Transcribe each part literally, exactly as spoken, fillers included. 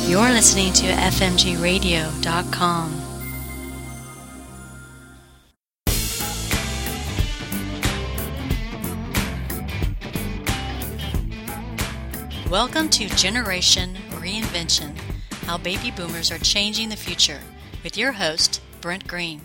You're listening to F M G radio dot com. Welcome to Generation Reinvention, how baby boomers are changing the future, with your host, Brent Green.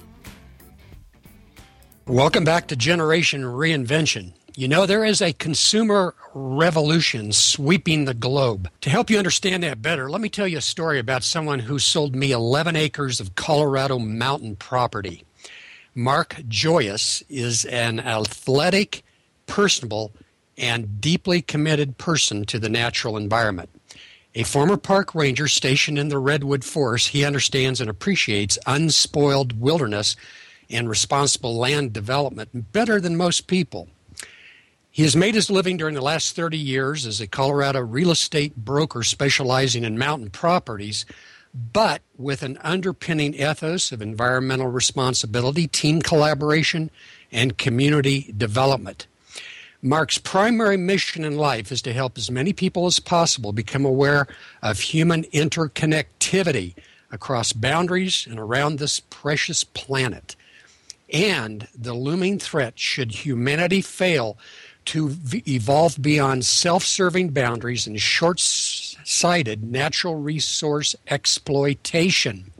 Welcome back to Generation Reinvention. You know, there is a consumer revolution sweeping the globe. To help you understand that better, let me tell you a story about someone who sold me eleven acres of Colorado mountain property. Mark Joyce is an athletic, personable, and deeply committed person to the natural environment. A former park ranger stationed in the Redwood Forest, he understands and appreciates unspoiled wilderness and responsible land development better than most people. He has made his living during the last thirty years as a Colorado real estate broker specializing in mountain properties, but with an underpinning ethos of environmental responsibility, team collaboration, and community development. Mark's primary mission in life is to help as many people as possible become aware of human interconnectivity across boundaries and around this precious planet, and the looming threat should humanity fail to v- evolve beyond self-serving boundaries and short-sighted natural resource exploitation.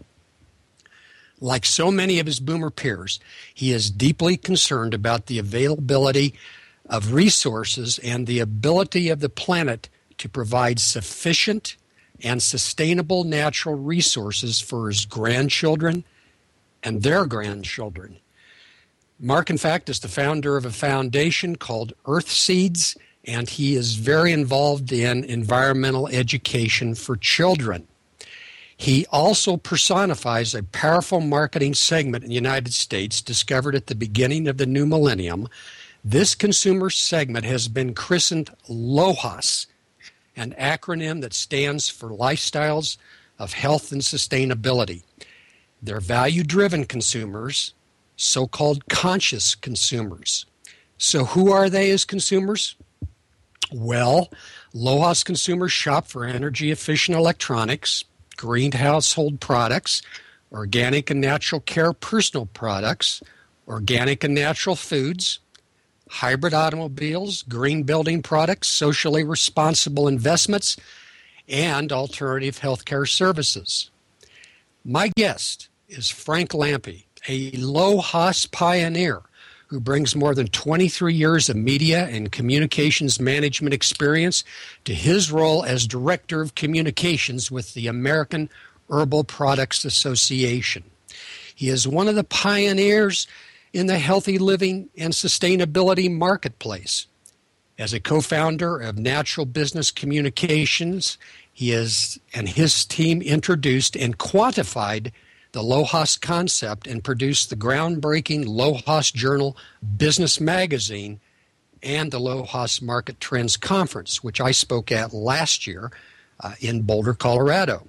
Like so many of his boomer peers, he is deeply concerned about the availability of resources and the ability of the planet to provide sufficient and sustainable natural resources for his grandchildren and their grandchildren. Mark, in fact, is the founder of a foundation called Earth Seeds, and he is very involved in environmental education for children. He also personifies a powerful marketing segment in the United States discovered at the beginning of the new millennium. This consumer segment has been christened LOHAS, an acronym that stands for Lifestyles of Health and Sustainability. They're value-driven consumers, so-called conscious consumers. So who are they as consumers? Well, LOHAS consumers shop for energy-efficient electronics, green household products, organic and natural care personal products, organic and natural foods, hybrid automobiles, green building products, socially responsible investments, and alternative healthcare services. My guest is Frank Lampe, a LOHAS pioneer who brings more than twenty-three years of media and communications management experience to his role as Director of Communications with the American Herbal Products Association. He is one of the pioneers in the healthy living and sustainability marketplace. As a co-founder of Natural Business Communications, he is and his team introduced and quantified the LOHAS concept and produced the groundbreaking LOHAS Journal Business Magazine and the LOHAS Market Trends Conference, which I spoke at last year uh, in Boulder, Colorado.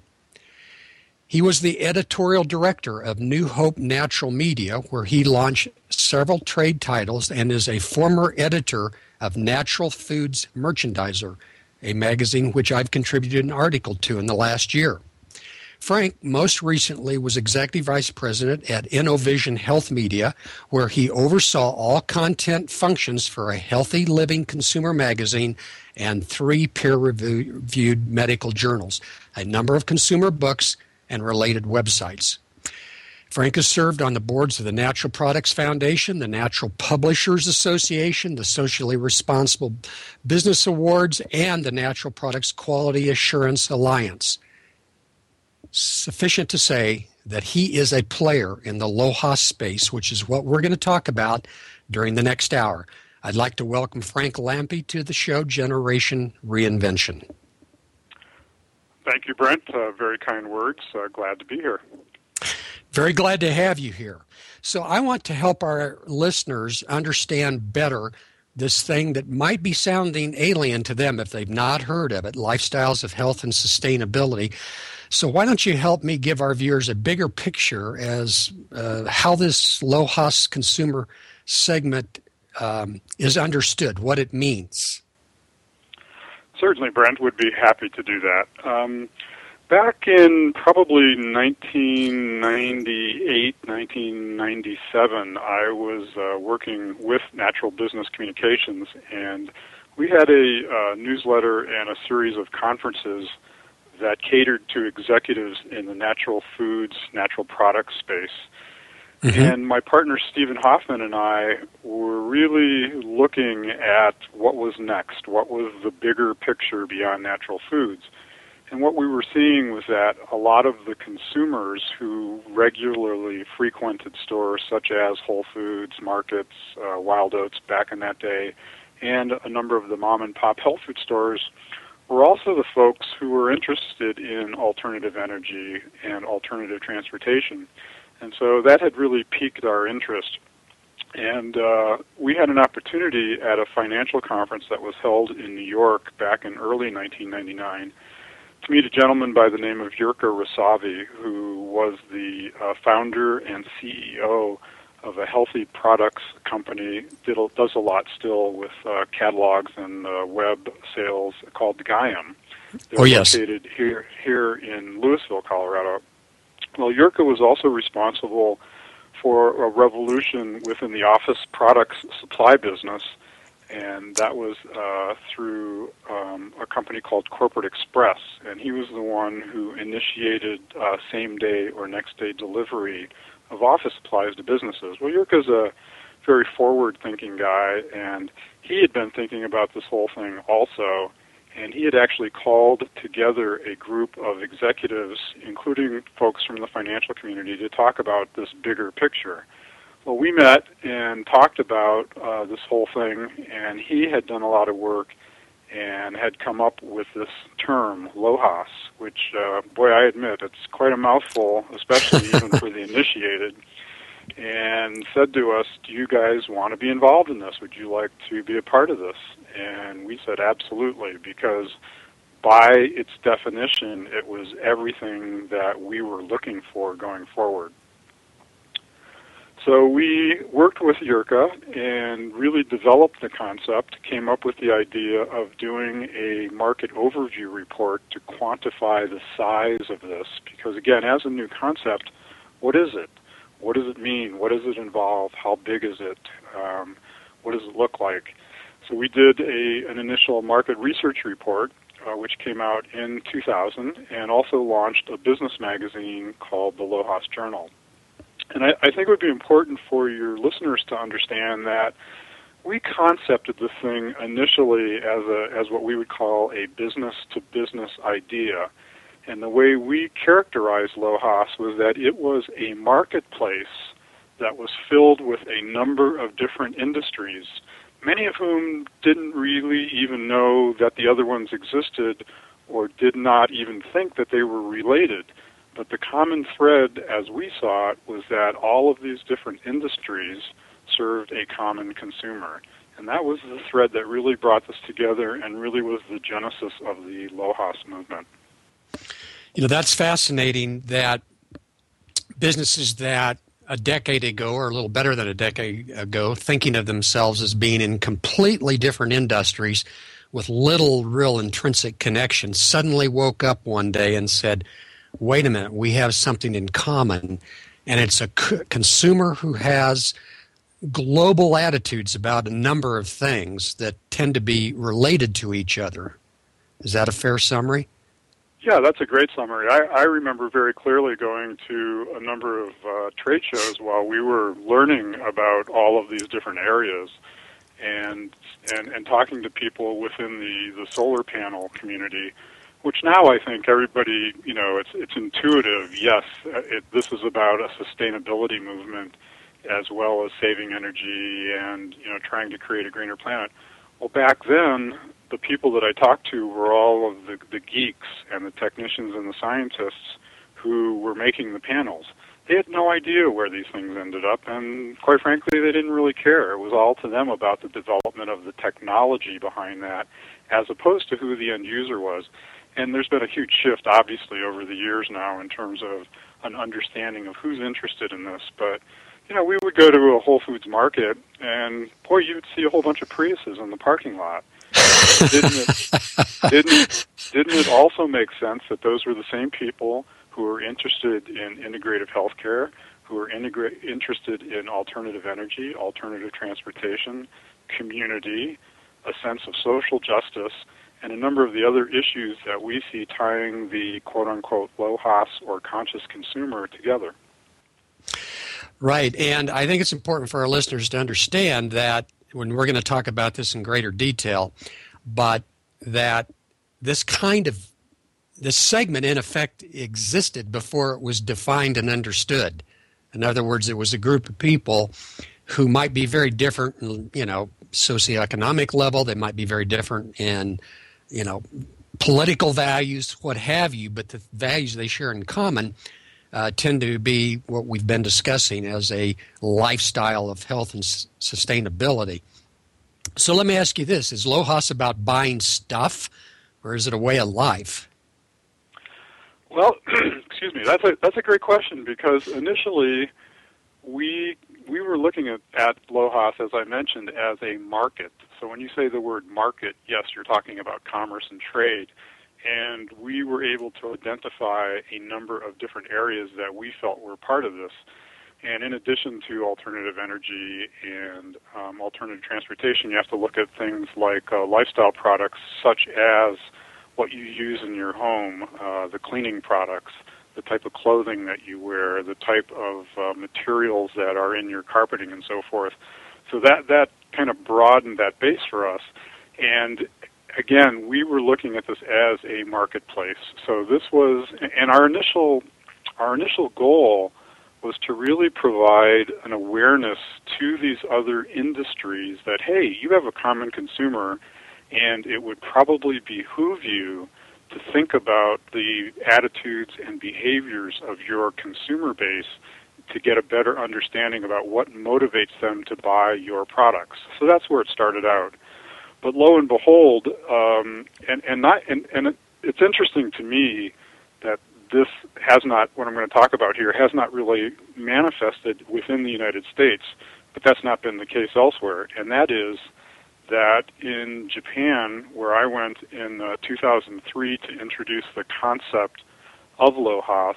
He was the editorial director of New Hope Natural Media, where he launched several trade titles, and is a former editor of Natural Foods Merchandiser, a magazine which I've contributed an article to in the last year. Frank most recently was executive vice president at InnoVision Health Media, where he oversaw all content functions for a healthy living consumer magazine and three peer-reviewed medical journals, a number of consumer books, and related websites. Frank has served on the boards of the Natural Products Foundation, the Natural Publishers Association, the Socially Responsible Business Awards, and the Natural Products Quality Assurance Alliance. Sufficient to say that he is a player in the LOHAS space, which is what we're going to talk about during the next hour. I'd like to welcome Frank Lampe to the show, Generation Reinvention. Thank you, Brent. Uh, very kind words. Uh, glad to be here. Very glad to have you here. So I want to help our listeners understand better this thing that might be sounding alien to them if they've not heard of it, Lifestyles of Health and Sustainability. So why don't you help me give our viewers a bigger picture as uh, how this LOHAS consumer segment um, is understood, what it means? Certainly, Brent would be happy to do that. Um, back in probably nineteen ninety-eight, nineteen ninety-seven, I was uh, working with Natural Business Communications, and we had a uh, newsletter and a series of conferences that catered to executives in the natural foods, natural products space. Mm-hmm. And my partner, Stephen Hoffman, and I were really looking at what was next, what was the bigger picture beyond natural foods. And what we were seeing was that a lot of the consumers who regularly frequented stores such as Whole Foods, Markets, uh, Wild Oats back in that day, and a number of the mom-and-pop health food stores were also the folks who were interested in alternative energy and alternative transportation. And so that had really piqued our interest. And uh, we had an opportunity at a financial conference that was held in New York back in early nineteen ninety-nine to meet a gentleman by the name of Jirka Rysavy, who was the uh, founder and C E O of a healthy products company, did, does a lot still with uh, catalogs and uh, web sales called Gaiam. They're oh, yes. located here, here in Louisville, Colorado. Well, Jirka was also responsible for a revolution within the office products supply business, and that was uh, through um, a company called Corporate Express. And he was the one who initiated uh, same-day or next-day delivery of office supplies to businesses. Well, Jirka's a very forward-thinking guy, and he had been thinking about this whole thing also. And he had actually called together a group of executives, including folks from the financial community, to talk about this bigger picture. Well, we met and talked about uh, this whole thing, and he had done a lot of work and had come up with this term, LOHAS, which, uh, boy, I admit, it's quite a mouthful, especially even for the initiated, and said to us, do you guys want to be involved in this? Would you like to be a part of this? And we said absolutely, because by its definition, it was everything that we were looking for going forward. So we worked with Jirka and really developed the concept, came up with the idea of doing a market overview report to quantify the size of this, because again, as a new concept, what is it? What does it mean? What does it involve? How big is it? Um, what does it look like? So we did a, an initial market research report, uh, which came out in two thousand, and also launched a business magazine called the LOHAS Journal. And I, I think it would be important for your listeners to understand that we concepted the thing initially as a as what we would call a business-to-business idea. And the way we characterized LOHAS was that it was a marketplace that was filled with a number of different industries, many of whom didn't really even know that the other ones existed or did not even think that they were related. But the common thread, as we saw it, was that all of these different industries served a common consumer. And that was the thread that really brought this together and really was the genesis of the LOHAS movement. You know, that's fascinating that businesses that a decade ago, or a little better than a decade ago, thinking of themselves as being in completely different industries with little real intrinsic connection, suddenly woke up one day and said, wait a minute, we have something in common, and it's a c- consumer who has global attitudes about a number of things that tend to be related to each other. Is that a fair summary? Yeah, that's a great summary. I, I remember very clearly going to a number of uh, trade shows while we were learning about all of these different areas and and, and talking to people within the, the solar panel community, which now I think everybody, you know, it's it's intuitive. Yes, it, this is about a sustainability movement as well as saving energy and, you know, trying to create a greener planet. Well, back then, the people that I talked to were all of the, the geeks and the technicians and the scientists who were making the panels. They had no idea where these things ended up, and quite frankly, they didn't really care. It was all to them about the development of the technology behind that, as opposed to who the end user was. And there's been a huge shift, obviously, over the years now in terms of an understanding of who's interested in this. But, you know, we would go to a Whole Foods market, and, boy, you would see a whole bunch of Priuses in the parking lot. didn't it, didn't, didn't it also make sense that those were the same people who were interested in integrative healthcare, who were integra- interested in alternative energy, alternative transportation, community, a sense of social justice, and a number of the other issues that we see tying the quote-unquote LOHAS or conscious consumer together? Right, and I think it's important for our listeners to understand that when we're going to talk about this in greater detail, but that this kind of, this segment in effect existed before it was defined and understood. In other words, it was a group of people who might be very different in, you know, socioeconomic level, they might be very different in, you know, political values, what have you, but the values they share in common Uh, tend to be what we've been discussing as a lifestyle of health and s- sustainability. So let me ask you this. Is LOHAS about buying stuff, or is it a way of life? Well, excuse me, that's a, that's a great question, because initially we we were looking at, at LOHAS, as I mentioned, as a market. So when you say the word market, yes, you're talking about commerce and trade. And we were able to identify a number of different areas that we felt were part of this. And in addition to alternative energy and um, alternative transportation, you have to look at things like uh, lifestyle products, such as what you use in your home, uh, the cleaning products, the type of clothing that you wear, the type of uh, materials that are in your carpeting and so forth. So that, that kind of broadened that base for us. And again, we were looking at this as a marketplace. So this was, and our initial, our initial goal was to really provide an awareness to these other industries that, hey, you have a common consumer, and it would probably behoove you to think about the attitudes and behaviors of your consumer base to get a better understanding about what motivates them to buy your products. So that's where it started out. But lo and behold, um, and and not and, and it, it's interesting to me that this has not, what I'm going to talk about here, has not really manifested within the United States, but that's not been the case elsewhere. And that is that in Japan, where I went in uh, two thousand three to introduce the concept of LOHAS,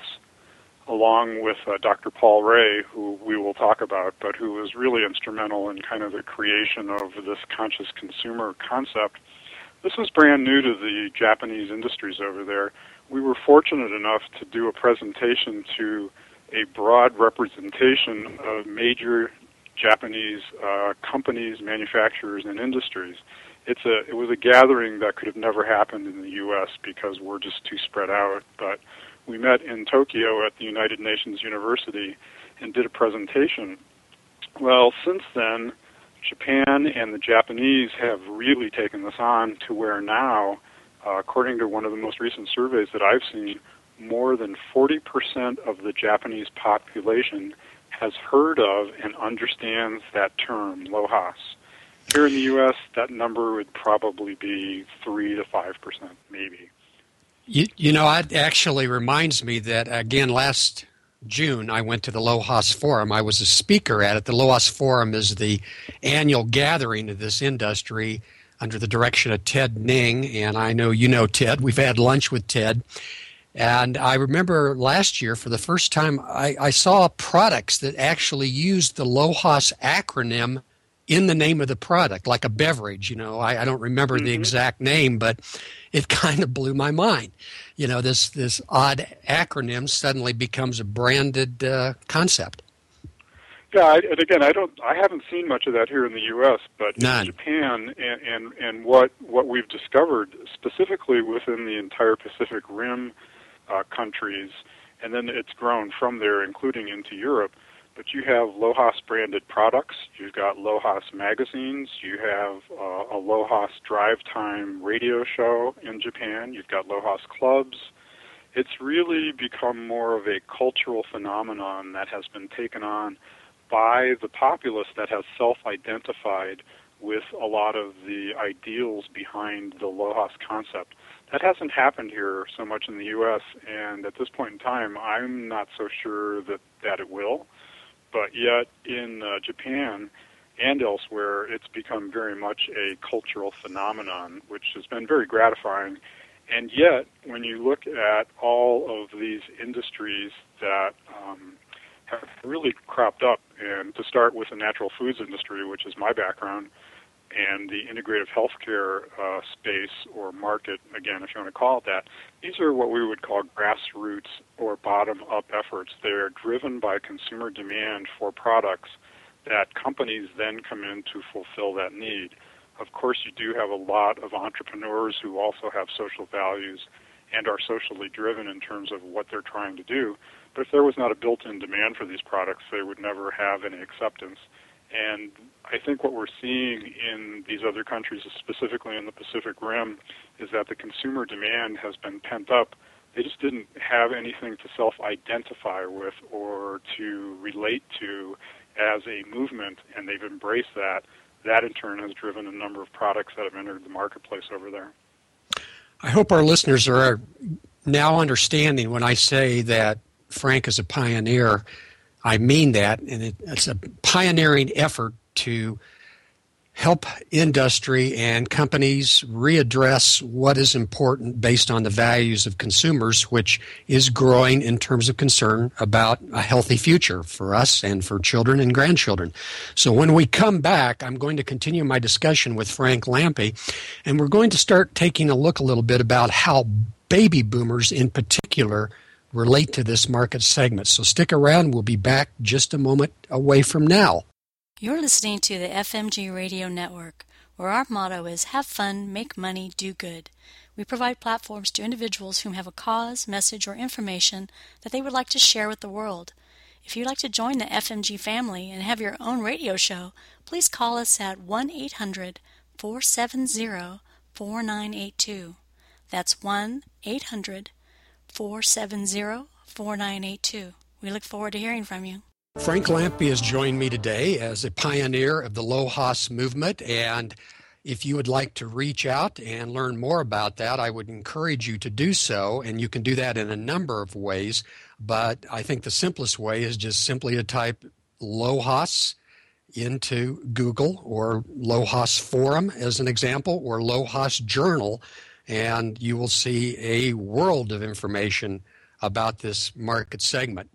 along with uh, Doctor Paul Ray, who we will talk about, but who was really instrumental in kind of the creation of this conscious consumer concept. This was brand new to the Japanese industries over there. We were fortunate enough to do a presentation to a broad representation of major Japanese uh, companies, manufacturers, and industries. It's a, it was a gathering that could have never happened in the U S because we're just too spread out, but we met in Tokyo at the United Nations University and did a presentation. Well, since then, Japan and the Japanese have really taken this on to where now, uh, according to one of the most recent surveys that I've seen, more than forty percent of the Japanese population has heard of and understands that term, LOHAS. Here in the U S, that number would probably be three to five percent, maybe. You, you know, it actually reminds me that, again, last June, I went to the LOHAS Forum. I was a speaker at it. The LOHAS Forum is the annual gathering of this industry under the direction of Ted Ning, and I know you know Ted. We've had lunch with Ted. And I remember last year, for the first time, I, I saw products that actually used the LOHAS acronym in the name of the product, like a beverage. You know, I, I don't remember mm-hmm. the exact name, but it kind of blew my mind. You know, this this odd acronym suddenly becomes a branded uh, concept. Yeah, I, and again, I don't, I haven't seen much of that here in the U S, but None. in Japan, and, and and what what we've discovered specifically within the entire Pacific Rim uh, countries, and then it's grown from there, including into Europe. But you have LOHAS branded products. You've got LOHAS magazines. You have uh, a LOHAS drive time radio show in Japan. You've got LOHAS clubs. It's really become more of a cultural phenomenon that has been taken on by the populace that has self-identified with a lot of the ideals behind the LOHAS concept. That hasn't happened here so much in the U S, and at this point in time, I'm not so sure that, that it will. But yet in uh, Japan, and elsewhere, it's become very much a cultural phenomenon, which has been very gratifying. And yet, when you look at all of these industries that um, have really cropped up, and to start with the natural foods industry, which is my background, and the integrative healthcare uh, space or market, again, if you want to call it that, these are what we would call grassroots or bottom-up efforts. They're driven by consumer demand for products that companies then come in to fulfill that need. Of course, you do have a lot of entrepreneurs who also have social values and are socially driven in terms of what they're trying to do. But if there was not a built-in demand for these products, they would never have any acceptance. And I think what we're seeing in these other countries, specifically in the Pacific Rim, is that the consumer demand has been pent up. They just didn't have anything to self-identify with or to relate to as a movement, and they've embraced that. That, in turn, has driven a number of products that have entered the marketplace over there. I hope our listeners are now understanding when I say that Frank is a pioneer. I mean that, and it, it's a pioneering effort to help industry and companies readdress what is important based on the values of consumers, which is growing in terms of concern about a healthy future for us and for children and grandchildren. So when we come back, I'm going to continue my discussion with Frank Lampe, and we're going to start taking a look a little bit about how baby boomers in particular relate to this market segment. So stick around. We'll be back just a moment away from now. You're listening to the F M G Radio Network, where our motto is have fun, make money, do good. We provide platforms to individuals who have a cause, message, or information that they would like to share with the world. If you'd like to join the F M G family and have your own radio show, please call us at one eight hundred, four seven zero, four nine eight two. That's one eight hundred, four seven zero, four nine eight two. We look forward to hearing from you. Frank Lampe has joined me today as a pioneer of the LOHAS movement, and if you would like to reach out and learn more about that, I would encourage you to do so, and you can do that in a number of ways, but I think the simplest way is just simply to type LOHAS into Google, or LOHAS Forum as an example, or LOHAS Journal, and you will see a world of information about this market segment.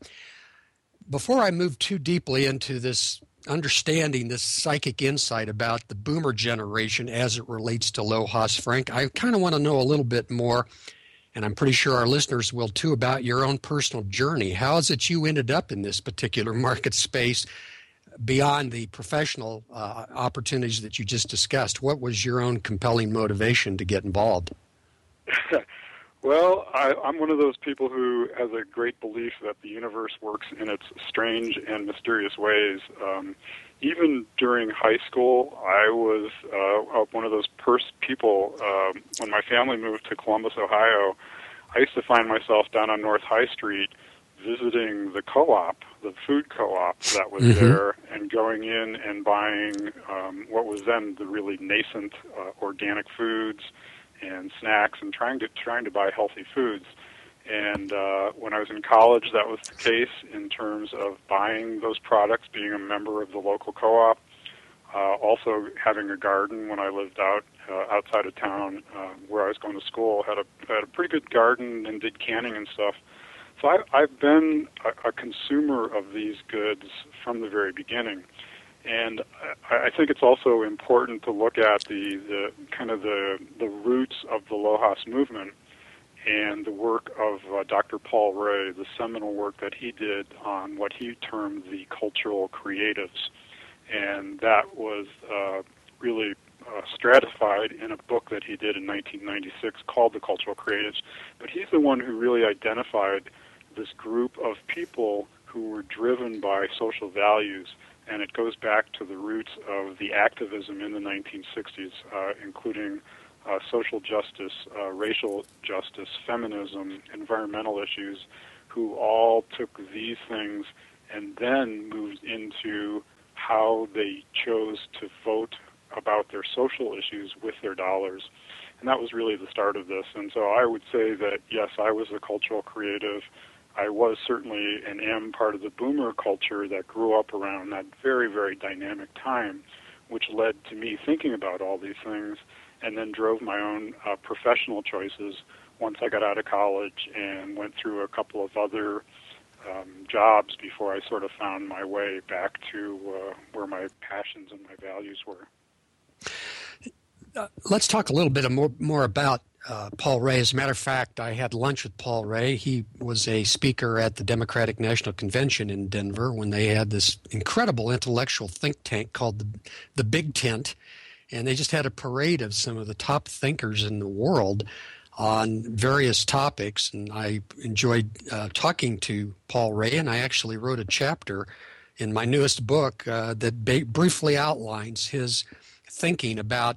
Before I move too deeply into this understanding, this psychic insight about the boomer generation as it relates to LOHAS, Frank, I kind of want to know a little bit more, and I'm pretty sure our listeners will too, about your own personal journey. How is it you ended up in this particular market space beyond the professional uh, opportunities that you just discussed? What was your own compelling motivation to get involved? Well, I, I'm one of those people who has a great belief that the universe works in its strange and mysterious ways. Um, even during high school, I was uh, one of those pers- people, um, when my family moved to Columbus, Ohio, I used to find myself down on North High Street visiting the co-op, the food co-op that was mm-hmm. there, and going in and buying um, what was then the really nascent uh, organic foods and snacks, and trying to trying to buy healthy foods. And uh, when I was in college, that was the case in terms of buying those products, being a member of the local co-op, uh, also having a garden when I lived out uh, outside of town uh, where I was going to school. Had a had a pretty good garden and did canning and stuff. So I, I've been a, a consumer of these goods from the very beginning. And I, I think it's also important to look at the, the kind of the, the roots of the LOHAS movement and the work of uh, Doctor Paul Ray, the seminal work that he did on what he termed the cultural creatives. And that was uh, really uh, stratified in a book that he did in nineteen ninety-six called The Cultural Creatives. But he's the one who really identified this group of people who were driven by social values. And it goes back to the roots of the activism in the nineteen sixties, uh, including uh, social justice, uh, racial justice, feminism, environmental issues, who all took these things and then moved into how they chose to vote about their social issues with their dollars. And that was really the start of this. And so I would say that, yes, I was a cultural creative I was certainly and am part of the boomer culture that grew up around that very, very dynamic time, which led to me thinking about all these things and then drove my own uh, professional choices once I got out of college and went through a couple of other um, jobs before I sort of found my way back to uh, where my passions and my values were. Uh, let's talk a little bit more, more about uh, Paul Ray. As a matter of fact, I had lunch with Paul Ray. He was a speaker at the Democratic National Convention in Denver when they had this incredible intellectual think tank called the, the Big Tent, and they just had a parade of some of the top thinkers in the world on various topics. And I enjoyed uh, talking to Paul Ray, and I actually wrote a chapter in my newest book uh, that ba- briefly outlines his thinking about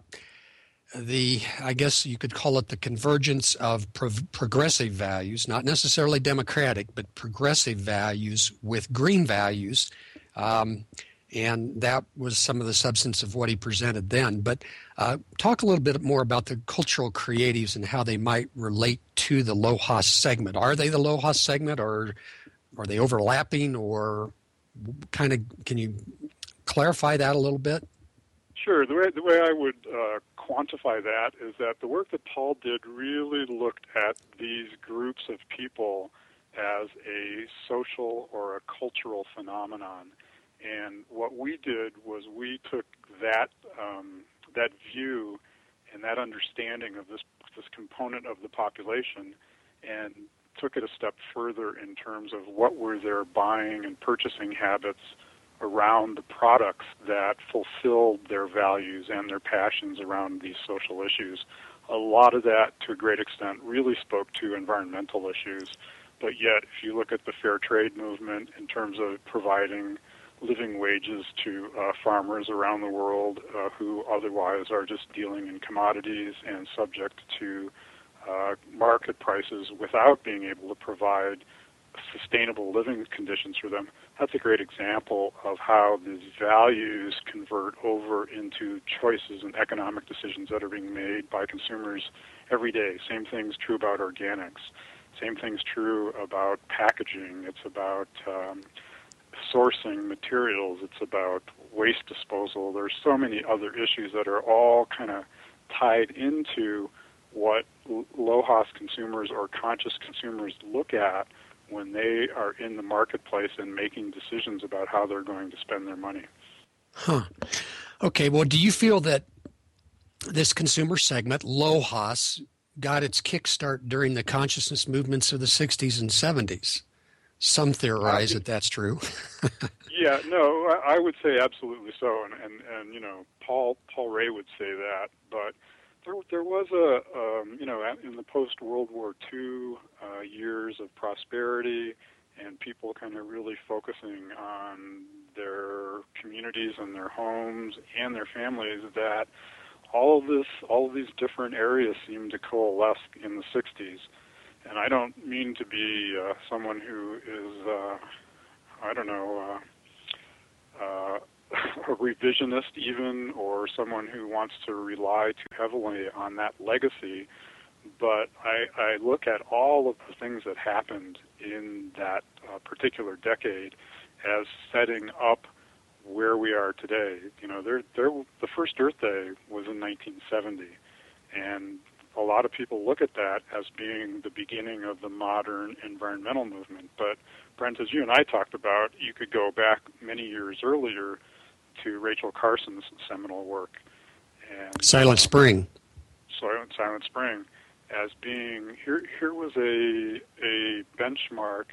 the, I guess you could call it the convergence of pro- progressive values, not necessarily democratic, but progressive values with green values. Um, and that was some of the substance of what he presented then. But uh, talk a little bit more about the cultural creatives and how they might relate to the LOHAS segment. Are they the LOHAS segment, or are they overlapping, or kind of, can you clarify that a little bit? Sure. The way, the way I would uh, quantify that is that the work that Paul did really looked at these groups of people as a social or a cultural phenomenon. And what we did was we took that um, that view and that understanding of this this component of the population and took it a step further in terms of what were their buying and purchasing habits around the products that fulfilled their values and their passions around these social issues. A lot of that, to a great extent, really spoke to environmental issues. But yet, if you look at the fair trade movement in terms of providing living wages to uh, farmers around the world uh, who otherwise are just dealing in commodities and subject to uh, market prices without being able to provide sustainable living conditions for them, that's a great example of how these values convert over into choices and economic decisions that are being made by consumers every day. Same thing's true about organics. Same thing's true about packaging. It's about um, sourcing materials. It's about waste disposal. There's so many other issues that are all kind of tied into what LOHAS consumers or conscious consumers look at when they are in the marketplace and making decisions about how they're going to spend their money. Huh. Okay, well, do you feel that this consumer segment, LOHAS, got its kickstart during the consciousness movements of the sixties and seventies? Some theorize uh, that that's true. Yeah, no, I would say absolutely so, and, and, and you know, Paul Paul Ray would say that, but There, there was a, um, you know, in the post-World War Two uh, years of prosperity and people kind of really focusing on their communities and their homes and their families, that all of this, all of these different areas seemed to coalesce in the sixties. And I don't mean to be uh, someone who is, uh, I don't know, uh, uh, a revisionist even, or someone who wants to rely too heavily on that legacy, but I, I look at all of the things that happened in that uh, particular decade as setting up where we are today. You know, there, there, the first Earth Day was in nineteen seventy, and a lot of people look at that as being the beginning of the modern environmental movement. But, Brent, as you and I talked about, you could go back many years earlier to Rachel Carson's seminal work. And, Silent uh, Spring. Silent, Silent Spring, as being, here Here was a, a benchmark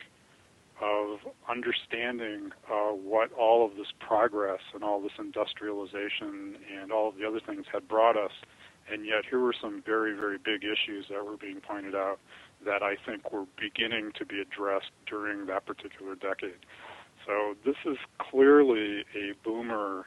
of understanding uh, what all of this progress and all this industrialization and all of the other things had brought us. And yet here were some very, very big issues that were being pointed out that I think were beginning to be addressed during that particular decade. So this is clearly a boomer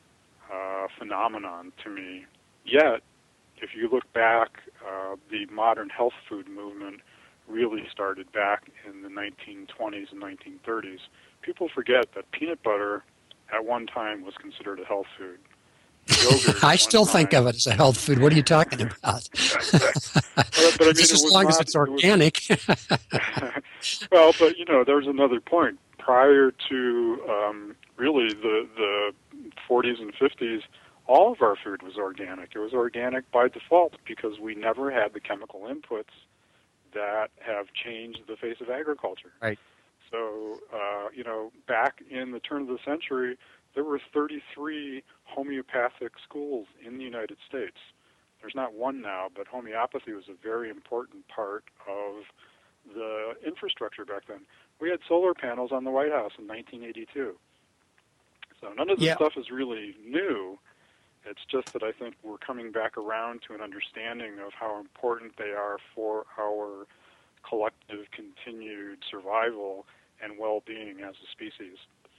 uh, phenomenon to me. Yet, if you look back, uh, the modern health food movement really started back in the nineteen twenties and nineteen thirties. People forget that peanut butter at one time was considered a health food. yogurt. I still time. think of it as a health food. What are you talking about? but, but I mean, just as it long not, as it's organic. It was, well, but you know, there's another point. Prior to um, really the the forties and fifties, all of our food was organic. It was organic by default because we never had the chemical inputs that have changed the face of agriculture. Right. So, uh, you know, back in the turn of the century, there were thirty-three homeopathic schools in the United States. There's not one now, but homeopathy was a very important part of the infrastructure back then. We had solar panels on the White House in nineteen eighty-two. So none of this yeah. stuff is really new. It's just that I think we're coming back around to an understanding of how important they are for our collective continued survival and well-being as a species.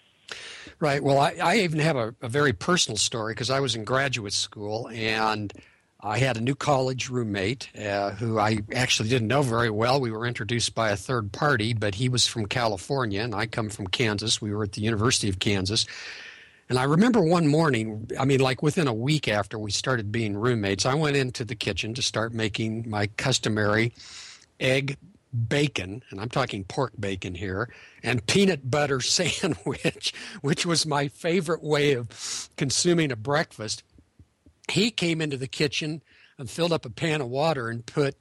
Right. Well, I, I even have a, a very personal story because I was in graduate school and I had a new college roommate uh, who I actually didn't know very well. We were introduced by a third party, but he was from California and I come from Kansas. We were at the University of Kansas. And I remember one morning, I mean, like within a week after we started being roommates, I went into the kitchen to start making my customary egg bacon, and I'm talking pork bacon here, and peanut butter sandwich, which was my favorite way of consuming a breakfast. He came into the kitchen and filled up a pan of water and put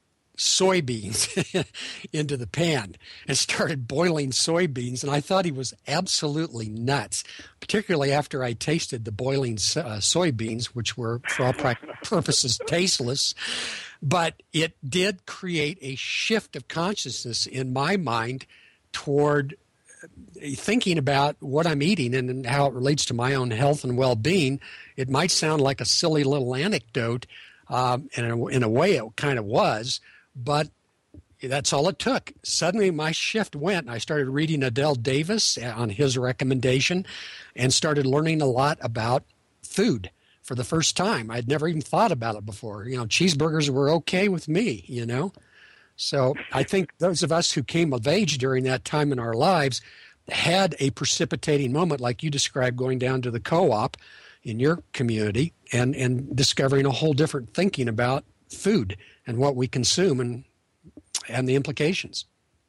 soybeans into the pan and started boiling soybeans, and I thought he was absolutely nuts, particularly after I tasted the boiling uh, soybeans, which were for all practical purposes tasteless. But it did create a shift of consciousness in my mind toward thinking about what I'm eating and how it relates to my own health and well-being. It might sound like a silly little anecdote, um, and in a, in a way it kind of was, but that's all it took. Suddenly my shift went. I started reading Adele Davis on his recommendation and started learning a lot about food for the first time. I'd never even thought about it before. You know, cheeseburgers were okay with me, you know. So I think those of us who came of age during that time in our lives had a precipitating moment like you described, going down to the co-op in your community and, and discovering a whole different thinking about food and what we consume and and the implications.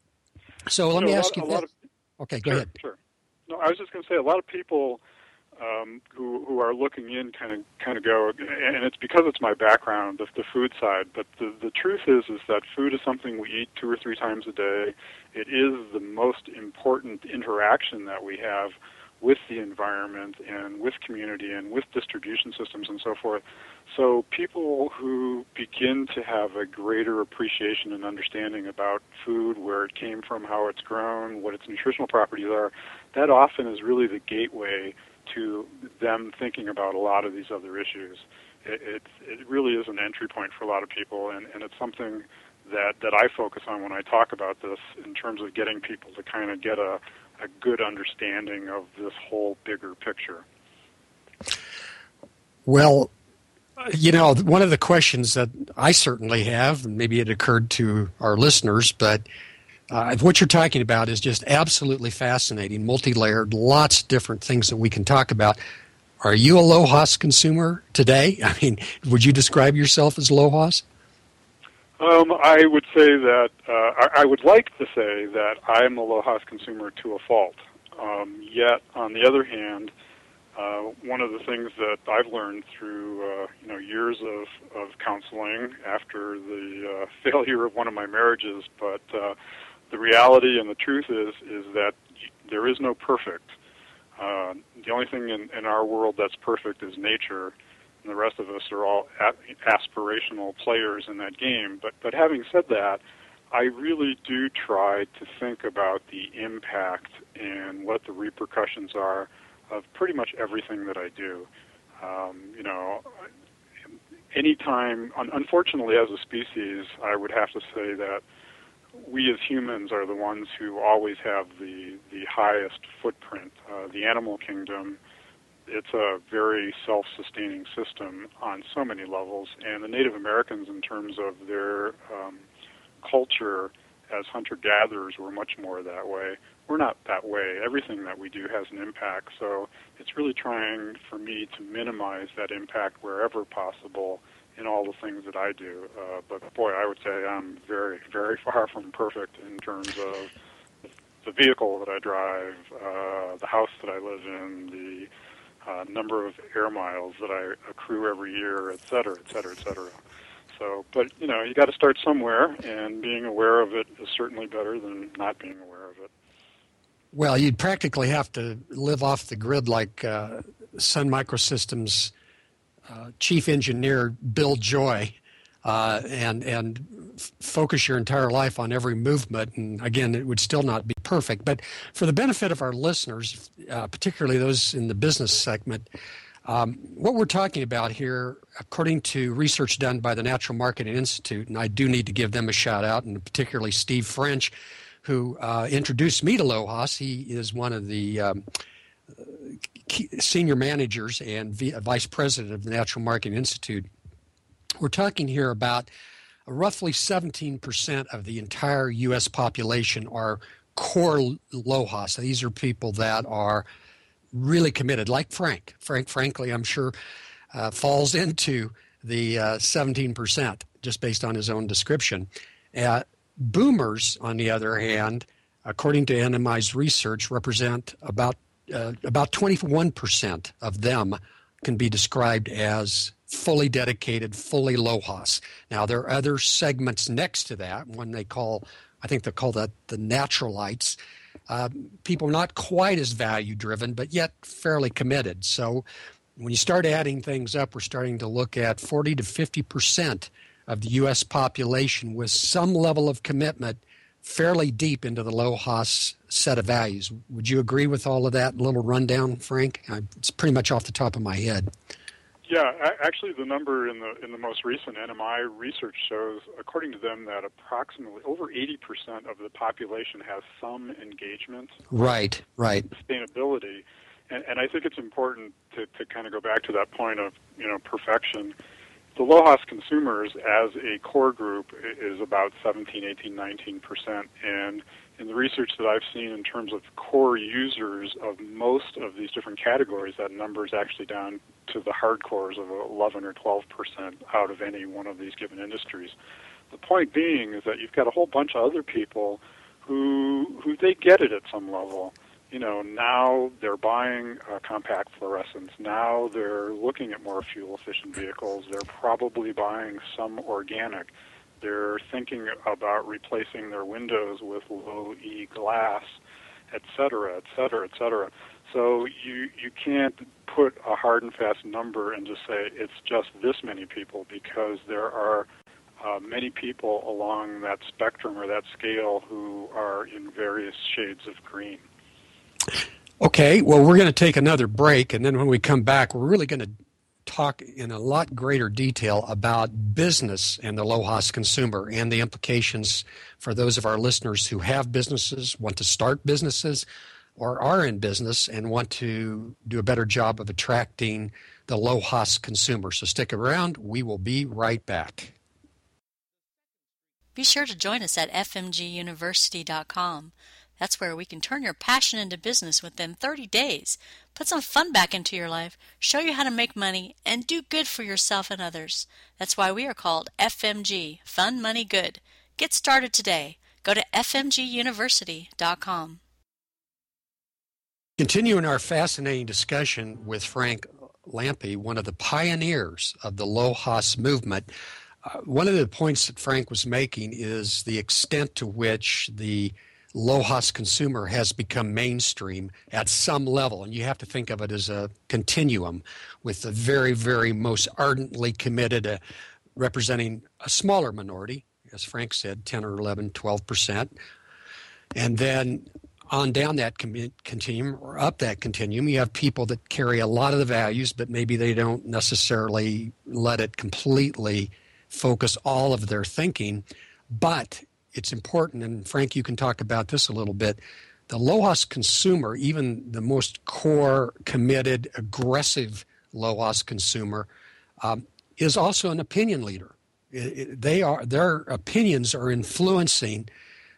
So let you know, me a ask lot, you a lot this. of, Okay, go sure, ahead. Sure. No, I was just going to say a lot of people um, who who are looking in kind of kind of go, and it's because it's my background, the, the food side. But the the truth is is that food is something we eat two or three times a day. It is the most important interaction that we have with the environment and with community and with distribution systems and so forth. So people who begin to have a greater appreciation and understanding about food, where it came from, how it's grown, what its nutritional properties are, that often is really the gateway to them thinking about a lot of these other issues. It, it, it really is an entry point for a lot of people, and, and it's something that, that I focus on when I talk about this in terms of getting people to kind of get a a good understanding of this whole bigger picture. Well, you know, one of the questions that I certainly have, and maybe it occurred to our listeners, but uh, what you're talking about is just absolutely fascinating, multi-layered, lots of different things that we can talk about. Are you a LOHAS consumer today? I mean, would you describe yourself as LOHAS? Um, I would say that, uh, I, I would like to say that I'm a LOHAS consumer to a fault. Um, yet, on the other hand, uh, one of the things that I've learned through, uh, you know, years of, of counseling after the uh, failure of one of my marriages, but uh, the reality and the truth is, is that there is no perfect. Uh, the only thing in, in our world that's perfect is nature. And the rest of us are all aspirational players in that game. But but having said that, I really do try to think about the impact and what the repercussions are of pretty much everything that I do. Um, you know, anytime, unfortunately as a species, I would have to say that we as humans are the ones who always have the, the highest footprint. Uh, the animal kingdom, it's a very self-sustaining system on so many levels, and the Native Americans, in terms of their um, culture as hunter-gatherers, we're much more that way. We're not that way. Everything that we do has an impact, so it's really trying for me to minimize that impact wherever possible in all the things that I do. Uh, but boy, I would say I'm very, very far from perfect in terms of the vehicle that I drive, uh, the house that I live in, the uh, number of air miles that I accrue every year, et cetera, et cetera, et cetera. So, but, you know, you got to start somewhere, and being aware of it is certainly better than not being aware of it. Well, you'd practically have to live off the grid like uh, Sun Microsystems uh, chief engineer Bill Joy, uh, and and f- focus your entire life on every movement. And again, it would still not be perfect. But for the benefit of our listeners, uh, particularly those in the business segment, um, what we're talking about here, according to research done by the Natural Marketing Institute, and I do need to give them a shout out, and particularly Steve French, who uh, introduced me to LOHAS. He is one of the um, key senior managers and v- vice president of the Natural Marketing Institute. We're talking here about roughly seventeen percent of the entire U S population are core LOHAS. These are people that are really committed, like Frank. Frank, frankly, I'm sure uh, falls into the uh, seventeen percent just based on his own description. Uh, Boomers, on the other hand, according to N M I's research, represent about uh, about twenty-one percent of them can be described as fully dedicated, fully LOHAS. Now, there are other segments next to that, one they call, I think they call that the naturalites. Uh, people not quite as value-driven, but yet fairly committed. So when you start adding things up, we're starting to look at forty to fifty percent of the U S population with some level of commitment fairly deep into the LOHAS set of values. Would you agree with all of that little rundown, Frank? It's pretty much off the top of my head. Yeah, actually the number in the in the most recent N M I research shows, according to them, that approximately over eighty percent of the population has some engagement. Right, right. Sustainability. And, and I think it's important to, to kind of go back to that point of, you know, perfection. The LOHAS consumers as a core group is about seventeen, eighteen, nineteen percent. And in the research that I've seen in terms of core users of most of these different categories, that number is actually down to the hardcores of eleven or twelve percent out of any one of these given industries. The point being is that you've got a whole bunch of other people who who they get it at some level. You know, now they're buying uh, compact fluorescents. Now they're looking at more fuel-efficient vehicles. They're probably buying some organic. They're thinking about replacing their windows with low-E glass, et cetera, et cetera, et cetera. So you, you can't put a hard and fast number and just say it's just this many people, because there are uh, many people along that spectrum or that scale who are in various shades of green. Okay, well, we're going to take another break, and then when we come back, we're really going to talk in a lot greater detail about business and the LOHAS consumer and the implications for those of our listeners who have businesses, want to start businesses, or are in business and want to do a better job of attracting the LOHAS consumer. So stick around. We will be right back. Be sure to join us at f m g university dot com. That's where we can turn your passion into business within thirty days, put some fun back into your life, show you how to make money, and do good for yourself and others. That's why we are called F M G, Fun Money Good. Get started today. Go to f m g university dot com. Continuing our fascinating discussion with Frank Lampe, one of the pioneers of the LOHAS movement, uh, one of the points that Frank was making is the extent to which the LOHAS consumer has become mainstream at some level, and you have to think of it as a continuum, with the very, very most ardently committed, uh, representing a smaller minority, as Frank said, ten or eleven, twelve percent, and then on down that continuum or up that continuum, you have people that carry a lot of the values, but maybe they don't necessarily let it completely focus all of their thinking, but it's important, and Frank, you can talk about this a little bit. The LOHAS consumer, even the most core, committed, aggressive LOHAS consumer, um, is also an opinion leader. It, it, they are their opinions are influencing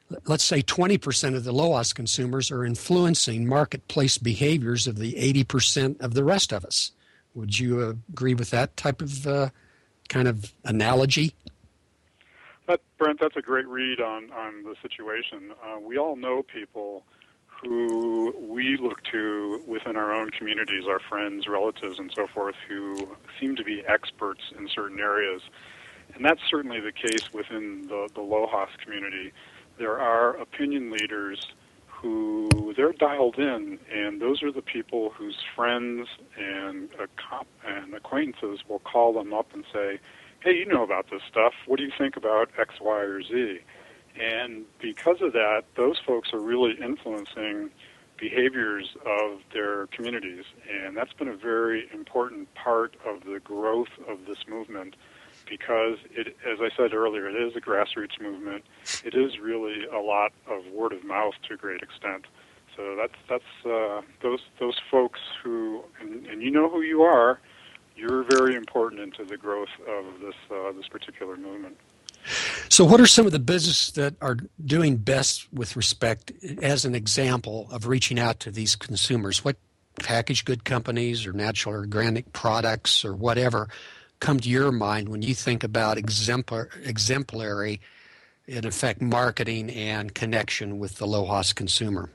let's say twenty percent of the LOAS consumers are influencing marketplace behaviors of the eighty percent of the rest of us. Would you uh, agree with that type of uh, kind of analogy? That, Brent, that's a great read on, on the situation. Uh, we all know people who we look to within our own communities, our friends, relatives, and so forth, who seem to be experts in certain areas. And that's certainly the case within the, the LOHAS community. There are opinion leaders who they're dialed in, and those are the people whose friends and, uh, and acquaintances will call them up and say, hey, you know about this stuff. What do you think about X, Y, or Z? And because of that, those folks are really influencing behaviors of their communities. And that's been a very important part of the growth of this movement because, it, as I said earlier, it is a grassroots movement. It is really a lot of word of mouth to a great extent. So that's that's uh, those those folks who, and, and you know who you are, you're very important into the growth of this uh, this particular movement. So what are some of the businesses that are doing best with respect, as an example, of reaching out to these consumers? What packaged good companies or natural or organic products or whatever come to your mind when you think about exemplar, exemplary, in effect, marketing and connection with the LOHAS consumer?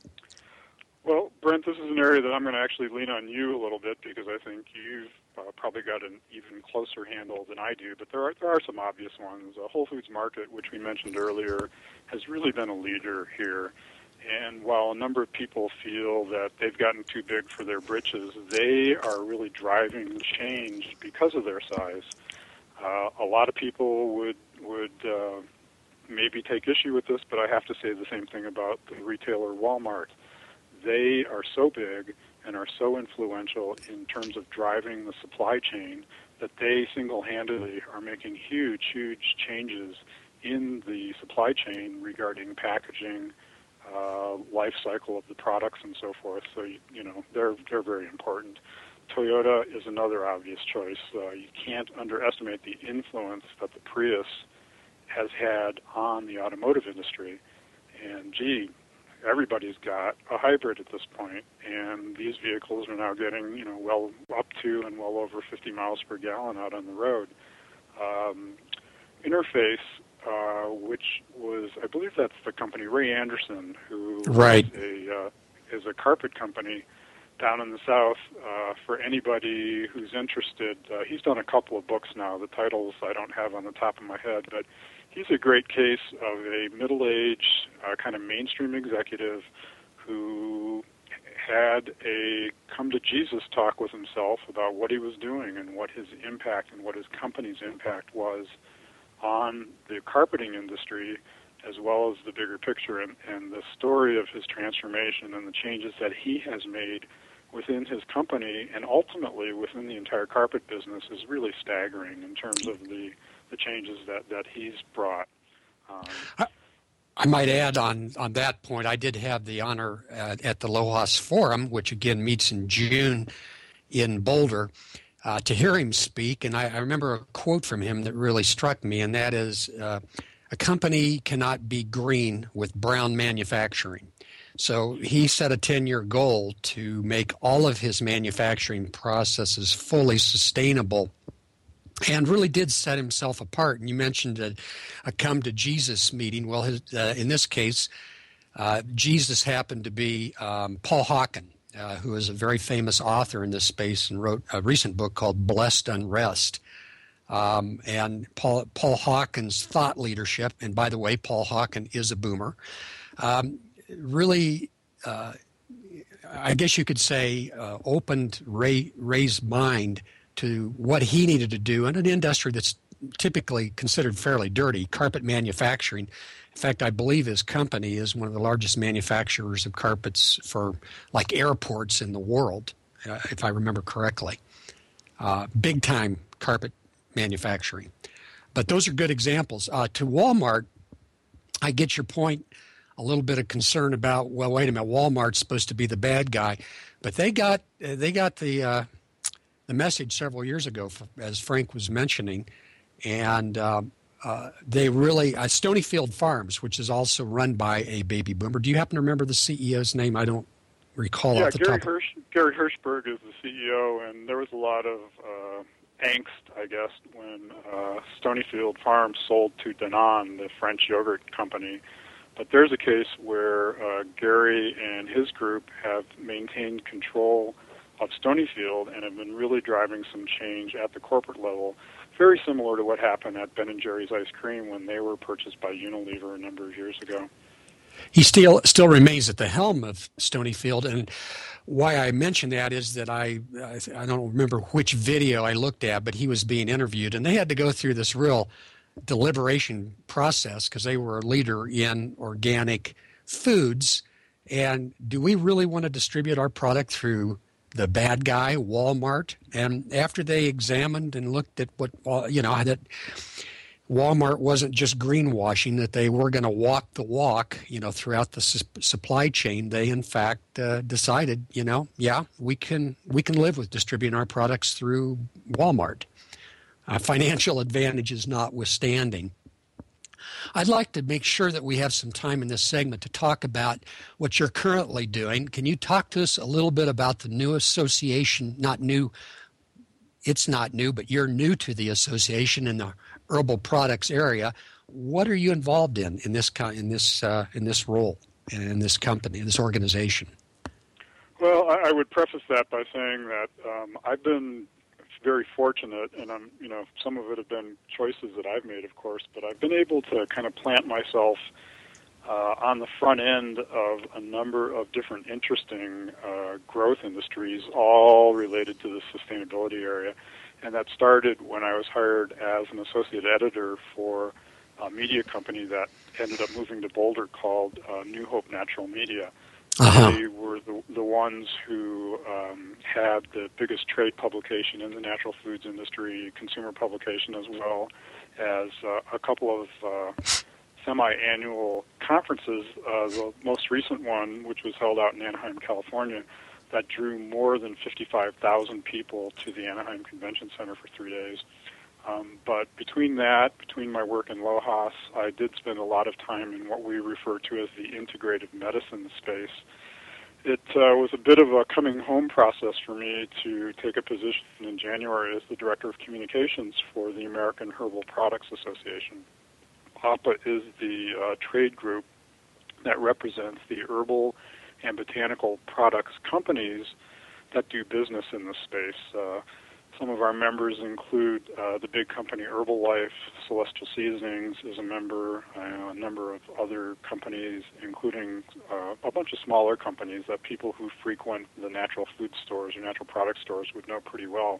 Well, Brent, this is an area that I'm going to actually lean on you a little bit because I think you've uh, probably got an even closer handle than I do. But there are there are some obvious ones. Uh, Whole Foods Market, which we mentioned earlier, has really been a leader here. And while a number of people feel that they've gotten too big for their britches, they are really driving change because of their size. Uh, a lot of people would would uh, maybe take issue with this, but I have to say the same thing about the retailer Walmart. They are so big and are so influential in terms of driving the supply chain that they single-handedly are making huge, huge changes in the supply chain regarding packaging, uh, life cycle of the products, and so forth. So, you, you know, they're they're very important. Toyota is another obvious choice. Uh, you can't underestimate the influence that the Prius has had on the automotive industry. And, gee, everybody's got a hybrid at this point, and these vehicles are now getting, you know, well up to and well over fifty miles per gallon out on the road. Um, Interface, uh, which was, I believe that's the company, Ray Anderson, who right. is, a, uh, is a carpet company down in the South. Uh, for anybody who's interested, uh, he's done a couple of books now. The titles I don't have on the top of my head, but he's a great case of a middle-aged, uh, kind of mainstream executive who had a come-to-Jesus talk with himself about what he was doing and what his impact and what his company's impact was on the carpeting industry as well as the bigger picture. And, and the story of his transformation and the changes that he has made within his company and ultimately within the entire carpet business is really staggering in terms of the the changes that, that he's brought. Um, I, I might add on, on that point, I did have the honor at, at the LOHAS Forum, which again meets in June in Boulder, uh, to hear him speak. And I, I remember a quote from him that really struck me, and that is, uh, a company cannot be green with brown manufacturing. So he set a ten-year goal to make all of his manufacturing processes fully sustainable, and really did set himself apart. And you mentioned a, a come to Jesus meeting. Well, his, uh, in this case, uh, Jesus happened to be um, Paul Hawken, uh, who is a very famous author in this space and wrote a recent book called Blessed Unrest. Um, and Paul, Paul Hawken's thought leadership, and by the way, Paul Hawken is a boomer, um, really, uh, I guess you could say, uh, opened Ray, Ray's mind to what he needed to do in an industry that's typically considered fairly dirty, carpet manufacturing. In fact, I believe his company is one of the largest manufacturers of carpets for like airports in the world, uh, if I remember correctly. Uh, big time carpet manufacturing. But those are good examples. Uh, to Walmart, I get your point, a little bit of concern about, well, wait a minute, Walmart's supposed to be the bad guy. But they got, they got the... Uh, the message several years ago, as Frank was mentioning, and uh, uh, they really, uh, Stonyfield Farms, which is also run by a baby boomer. Do you happen to remember the C E O's name? I don't recall yeah, off the Gary top. Hirsch, Gary Hirschberg is the C E O, and there was a lot of uh, angst, I guess, when uh, Stonyfield Farms sold to Danone, the French yogurt company. But there's a case where uh, Gary and his group have maintained control of Stonyfield and have been really driving some change at the corporate level, very similar to what happened at Ben and Jerry's Ice Cream when they were purchased by Unilever a number of years ago. He still still remains at the helm of Stonyfield, and why I mention that is that I I don't remember which video I looked at, but he was being interviewed, and they had to go through this real deliberation process because they were a leader in organic foods. And do we really want to distribute our product through the bad guy, Walmart? And after they examined and looked at what, you know, that Walmart wasn't just greenwashing, that they were going to walk the walk, you know, throughout the su- supply chain, they in fact uh, decided, you know, yeah, we can we can live with distributing our products through Walmart. Uh, financial advantages notwithstanding. I'd like to make sure that we have some time in this segment to talk about what you're currently doing. Can you talk to us a little bit about the new association? Not new, it's not new, but you're new to the association in the herbal products area. What are you involved in in this in this uh, in this role and in this company, in this organization? Well, I, I would preface that by saying that um, I've been very fortunate, and I'm, you know, some of it have been choices that I've made, of course, but I've been able to kind of plant myself uh, on the front end of a number of different interesting uh, growth industries, all related to the sustainability area. And that started when I was hired as an associate editor for a media company that ended up moving to Boulder called uh, New Hope Natural Media. Uh-huh. They were the, the ones who um, had the biggest trade publication in the natural foods industry, consumer publication, as well as uh, a couple of uh, semi-annual conferences. Uh, the most recent one, which was held out in Anaheim, California, that drew more than fifty-five thousand people to the Anaheim Convention Center for three days. Um, but between that, between my work in LOHAS, I did spend a lot of time in what we refer to as the integrative medicine space. It uh, was a bit of a coming home process for me to take a position in January as the Director of Communications for the American Herbal Products Association. A P A is the uh, trade group that represents the herbal and botanical products companies that do business in this space. Uh, Some of our members include uh, the big company Herbalife, Celestial Seasonings is a member, uh, a number of other companies, including uh, a bunch of smaller companies that people who frequent the natural food stores or natural product stores would know pretty well.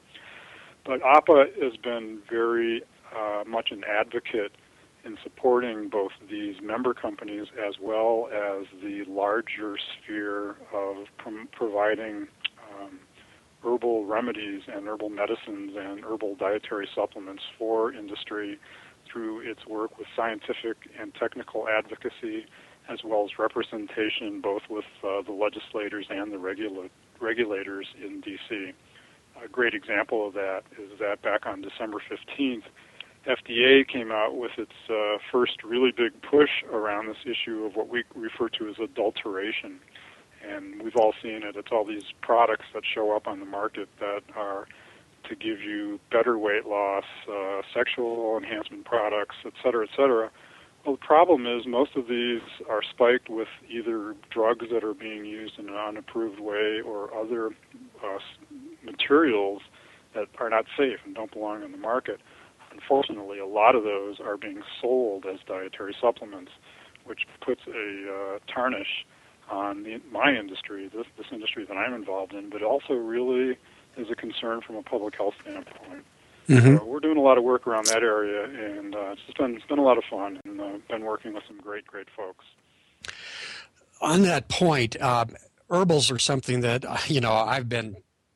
But A P A has been very uh, much an advocate in supporting both these member companies as well as the larger sphere of prom- providing um, herbal remedies and herbal medicines and herbal dietary supplements for industry through its work with scientific and technical advocacy, as well as representation both with uh, the legislators and the regula- regulators in D C. A great example of that is that back on December fifteenth, F D A came out with its uh, first really big push around this issue of what we refer to as adulteration. And we've all seen it. It's all these products that show up on the market that are to give you better weight loss, uh, sexual enhancement products, et cetera, et cetera. Well, the problem is most of these are spiked with either drugs that are being used in an unapproved way or other uh, materials that are not safe and don't belong on the market. Unfortunately, a lot of those are being sold as dietary supplements, which puts a uh, tarnish on the, my industry, this, this industry that I'm involved in, but also really is a concern from a public health standpoint. Mm-hmm. So we're doing a lot of work around that area, and uh, it's just been, it's been a lot of fun, and uh, been working with some great, great folks. On that point, uh, herbals are something that, you know, I've been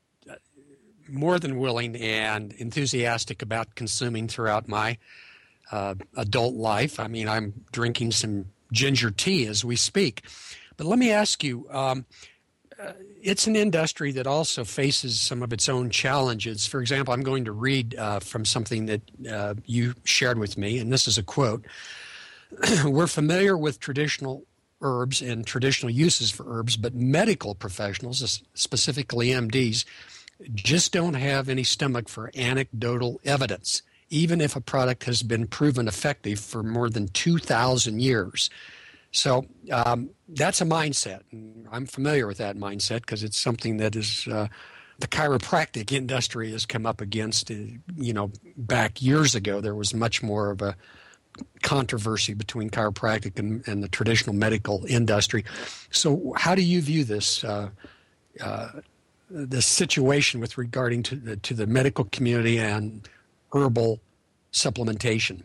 more than willing and enthusiastic about consuming throughout my uh, adult life. I mean, I'm drinking some ginger tea as we speak. But let me ask you, um, uh, it's an industry that also faces some of its own challenges. For example, I'm going to read uh, from something that uh, you shared with me, and this is a quote. We're familiar with traditional herbs and traditional uses for herbs, but medical professionals, specifically M Ds, just don't have any stomach for anecdotal evidence, even if a product has been proven effective for more than two thousand years. So um, that's a mindset. And I'm familiar with that mindset because it's something that is uh, the chiropractic industry has come up against. You know, back years ago, there was much more of a controversy between chiropractic and, and the traditional medical industry. So how do you view this uh, uh, this situation with regarding to the, to the medical community and herbal supplementation?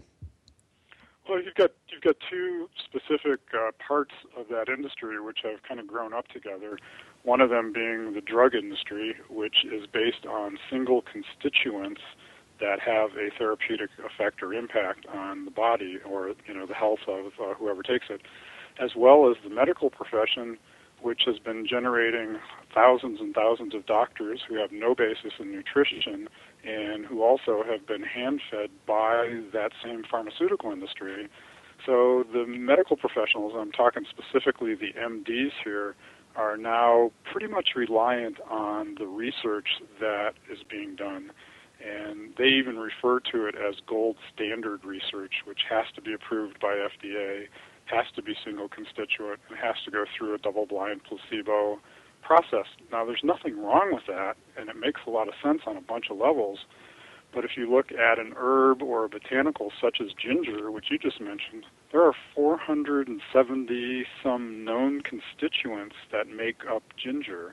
Well, you've got you've got two specific uh, parts of that industry which have kind of grown up together. One of them being the drug industry, which is based on single constituents that have a therapeutic effect or impact on the body or, you know, the health of uh, whoever takes it, as well as the medical profession, which has been generating thousands and thousands of doctors who have no basis in nutrition and who also have been hand-fed by that same pharmaceutical industry. So the medical professionals, I'm talking specifically the M Ds here, are now pretty much reliant on the research that is being done. And they even refer to it as gold standard research, which has to be approved by F D A, has to be single constituent, and has to go through a double-blind placebo process. Now, there's nothing wrong with that, and it makes a lot of sense on a bunch of levels. But if you look at an herb or a botanical such as ginger, which you just mentioned, there are four hundred seventy some known constituents that make up ginger,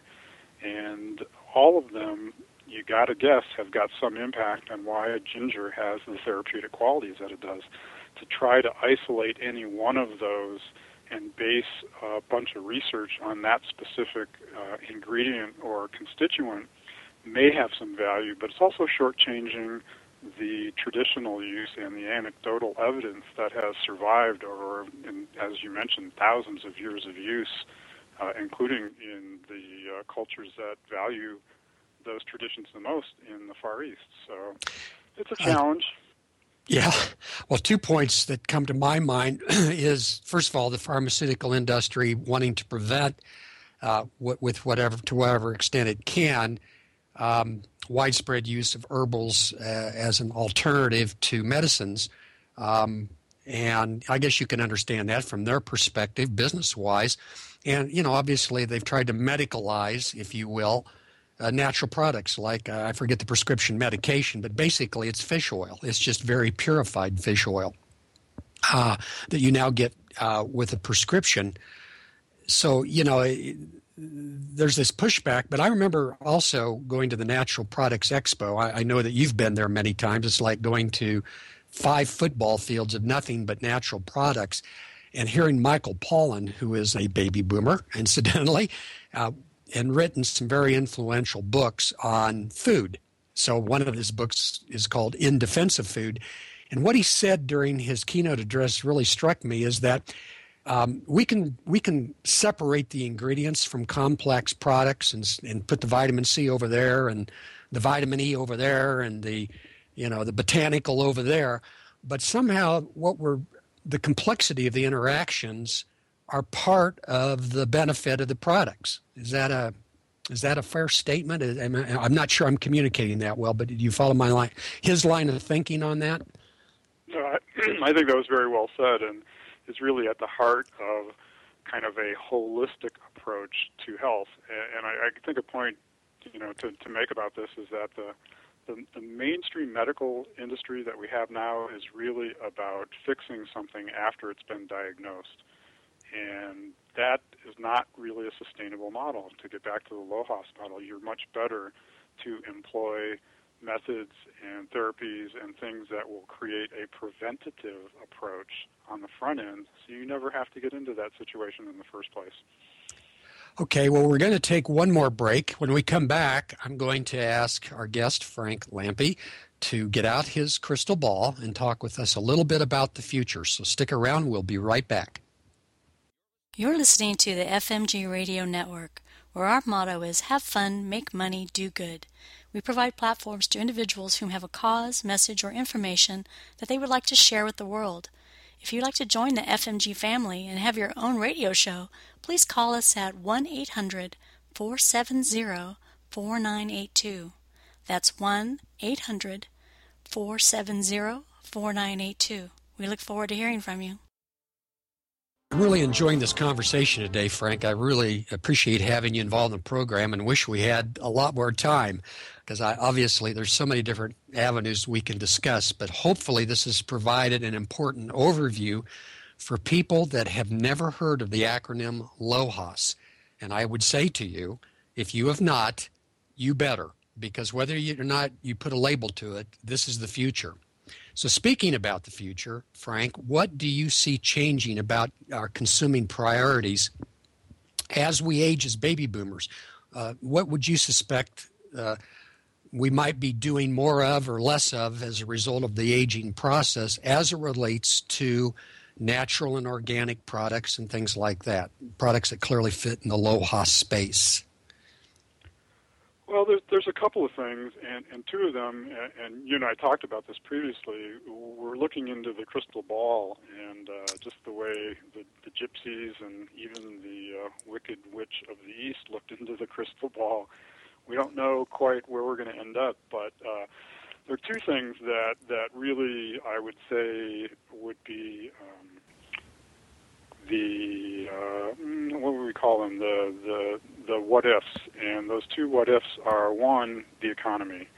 and all of them, you got to guess, have got some impact on why ginger has the therapeutic qualities that it does. To try to isolate any one of those and base a bunch of research on that specific uh, ingredient or constituent may have some value, but it's also shortchanging the traditional use and the anecdotal evidence that has survived over, in, as you mentioned, thousands of years of use, uh, including in the uh, cultures that value those traditions the most in the Far East. So it's a challenge. Uh, yeah. Well, two points that come to my mind is, first of all, the pharmaceutical industry wanting to prevent, uh, w- with whatever to whatever extent it can, um, widespread use of herbals uh, as an alternative to medicines. Um, and I guess you can understand that from their perspective, business-wise. And, you know, obviously they've tried to medicalize, if you will, Uh, natural products like, uh, I forget the prescription medication, but basically it's fish oil. It's just very purified fish oil uh, that you now get uh, with a prescription. So, you know, it, there's this pushback, but I remember also going to the Natural Products Expo. I, I know that you've been there many times. It's like going to five football fields of nothing but natural products and hearing Michael Pollan, who is a baby boomer, incidentally, uh, and written some very influential books on food. So one of his books is called In Defense of Food. And what he said during his keynote address really struck me is that um, we can we can separate the ingredients from complex products and and put the vitamin C over there and the vitamin E over there and the you know the botanical over there, but somehow what we're the complexity of the interactions are part of the benefit of the products. Is that a is that a fair statement? I'm not sure I'm communicating that well, but did you follow my line, his line of thinking on that? No, I, I think that was very well said, and is really at the heart of kind of a holistic approach to health. And I, I think a point, you know, to, to make about this is that the, the the mainstream medical industry that we have now is really about fixing something after it's been diagnosed. And that is not really a sustainable model. To get back to the LOHAS model, you're much better to employ methods and therapies and things that will create a preventative approach on the front end, so you never have to get into that situation in the first place. Okay, well, we're going to take one more break. When we come back, I'm going to ask our guest, Frank Lampe, to get out his crystal ball and talk with us a little bit about the future. So stick around. We'll be right back. You're listening to the F M G Radio Network, where our motto is have fun, make money, do good. We provide platforms to individuals who have a cause, message, or information that they would like to share with the world. If you'd like to join the F M G family and have your own radio show, please call us at one eight hundred, four seven zero, four nine eight two. That's one eight hundred, four seven zero, four nine eight two. We look forward to hearing from you. I'm really enjoying this conversation today, Frank. I really appreciate having you involved in the program and wish we had a lot more time because I obviously there's so many different avenues we can discuss, but hopefully this has provided an important overview for people that have never heard of the acronym LOHAS. And I would say to you, if you have not, you better, because whether you or not you put a label to it, this is the future. So speaking about the future, Frank, what do you see changing about our consuming priorities as we age as baby boomers? Uh, what would you suspect uh, we might be doing more of or less of as a result of the aging process as it relates to natural and organic products and things like that, products that clearly fit in the LOHAS space? Well, there's, there's a couple of things, and, and two of them, and, and you and I talked about this previously, we're looking into the crystal ball, and uh, just the way the, the gypsies and even the uh, wicked witch of the East looked into the crystal ball. We don't know quite where we're going to end up, but uh, there are two things that, that really, I would say, would be um, the, uh, what would we call them, the, the, the what-ifs. And those two what-ifs are, one, the economy.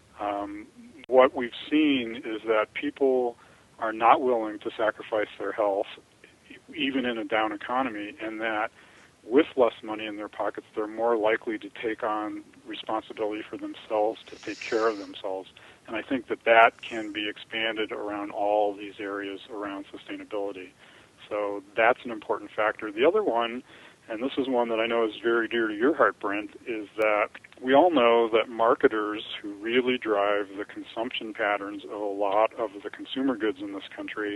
Um, what we've seen is that people are not willing to sacrifice their health, even in a down economy, and that with less money in their pockets, they're more likely to take on responsibility for themselves, to take care of themselves. And I think that that can be expanded around all these areas around sustainability. So that's an important factor. The other one, and this is one that I know is very dear to your heart, Brent, is that we all know that marketers who really drive the consumption patterns of a lot of the consumer goods in this country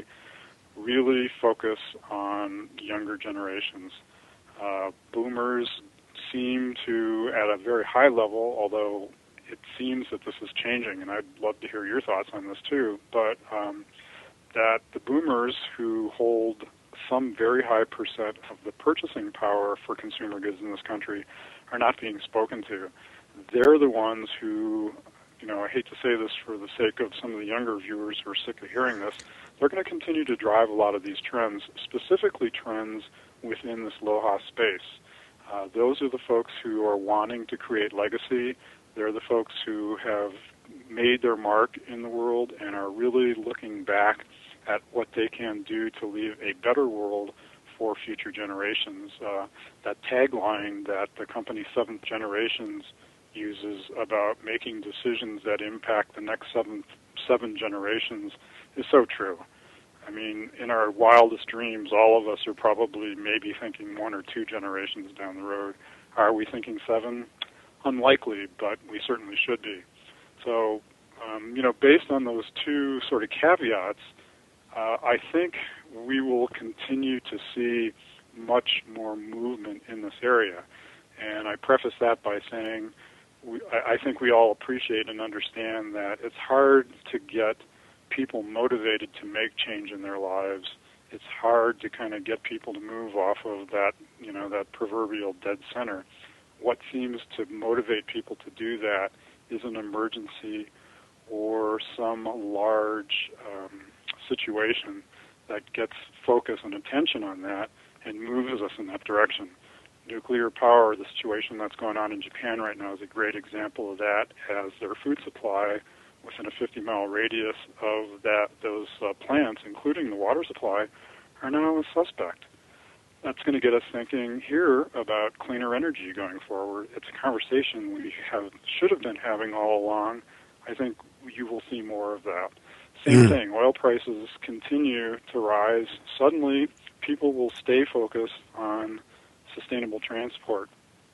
really focus on younger generations. Uh, boomers seem to, at a very high level, although it seems that this is changing, and I'd love to hear your thoughts on this too, but um, that the boomers who hold some very high percent of the purchasing power for consumer goods in this country are not being spoken to. They're the ones who, you know, I hate to say this for the sake of some of the younger viewers who are sick of hearing this, they're going to continue to drive a lot of these trends, specifically trends within this LOHAS space. Uh, those are the folks who are wanting to create legacy. They're the folks who have made their mark in the world and are really looking back at what they can do to leave a better world for future generations. Uh, that tagline that the company Seventh Generations uses about making decisions that impact the next seven, seven generations is so true. I mean, in our wildest dreams, all of us are probably maybe thinking one or two generations down the road. Are we thinking seven? Unlikely, but we certainly should be. So, um, you know, based on those two sort of caveats, Uh, I think we will continue to see much more movement in this area. And I preface that by saying we, I, I think we all appreciate and understand that it's hard to get people motivated to make change in their lives. It's hard to kind of get people to move off of that, you know, that proverbial dead center. What seems to motivate people to do that is an emergency or some large um, situation that gets focus and attention on that and moves us in that direction. Nuclear power, the situation that's going on in Japan right now is a great example of that, as their food supply within a fifty-mile radius of that those uh, plants, including the water supply, are now a suspect. That's going to get us thinking here about cleaner energy going forward. It's a conversation we have should have been having all along. I think you will see more of that. Same thing, oil prices continue to rise. Suddenly, people will stay focused on sustainable transport.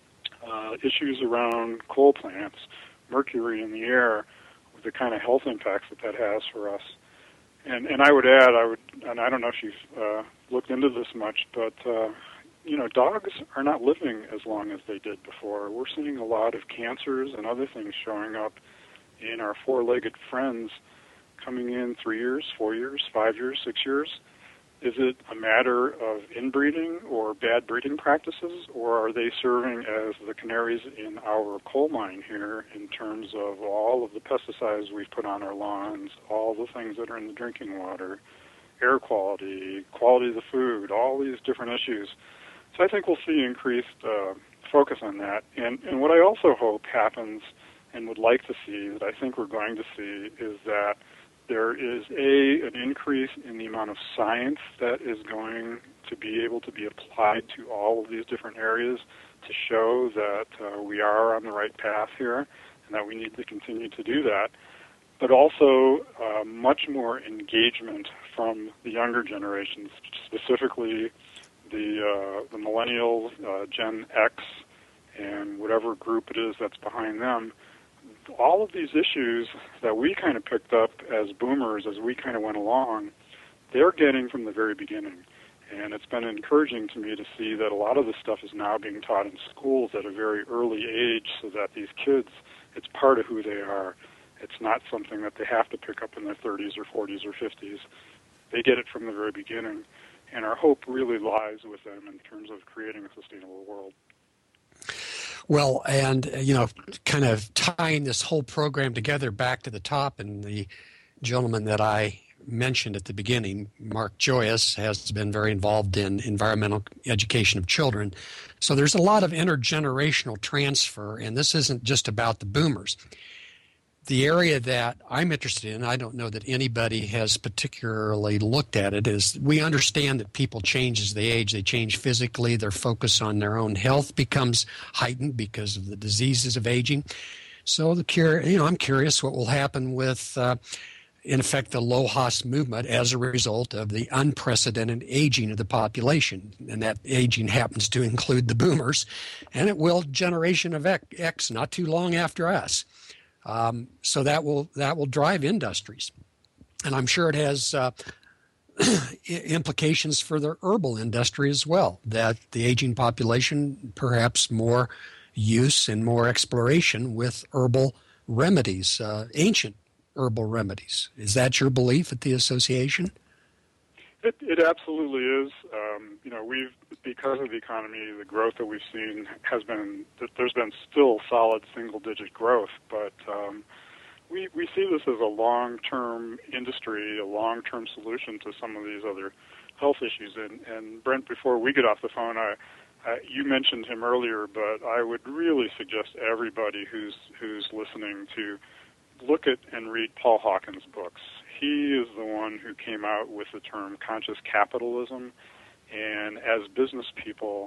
Uh, issues around coal plants, mercury in the air, the kind of health impacts that that has for us. And and I would add, I would, and I don't know if you've uh, looked into this much, but uh, you know, dogs are not living as long as they did before. We're seeing a lot of cancers and other things showing up in our four-legged friends coming in three years, four years, five years, six years. Is it a matter of inbreeding or bad breeding practices, or are they serving as the canaries in our coal mine here in terms of all of the pesticides we've put on our lawns, all the things that are in the drinking water, air quality, quality of the food, all these different issues? So I think we'll see increased uh, focus on that. And, and what I also hope happens and would like to see, that I think we're going to see, is that there is a an increase in the amount of science that is going to be able to be applied to all of these different areas to show that uh, we are on the right path here and that we need to continue to do that. But also uh, much more engagement from the younger generations, specifically the uh, the millennials, uh, Gen X, and whatever group it is that's behind them. All of these issues that we kind of picked up as boomers as we kind of went along, they're getting from the very beginning. And it's been encouraging to me to see that a lot of this stuff is now being taught in schools at a very early age so that these kids, it's part of who they are. It's not something that they have to pick up in their thirties or forties or fifties. They get it from the very beginning. And our hope really lies with them in terms of creating a sustainable world. Well, and, you know, kind of tying this whole program together back to the top, and the gentleman that I mentioned at the beginning, Mark Joyce, has been very involved in environmental education of children. So there's a lot of intergenerational transfer, and this isn't just about the boomers. The area that I'm interested in, I don't know that anybody has particularly looked at it, is we understand that people change as they age. They change physically. Their focus on their own health becomes heightened because of the diseases of aging. So the cur- you know, I'm curious what will happen with, uh, in effect, the LOHAS movement as a result of the unprecedented aging of the population. And that aging happens to include the boomers, and it will generation of X not too long after us. Um, so that will that will drive industries, and I'm sure it has uh, implications for the herbal industry as well. That the aging population, perhaps more use and more exploration with herbal remedies, uh, ancient herbal remedies. Is that your belief at the association? It, it absolutely is. Um, you know, we've because of the economy, the growth that we've seen has been, there's been still solid single-digit growth, but um, we we see this as a long-term industry, a long-term solution to some of these other health issues. And, and Brent, before we get off the phone, I, I, you mentioned him earlier, but I would really suggest everybody who's who's listening to look at and read Paul Hawken's books. He is the one who came out with the term conscious capitalism, and as business people,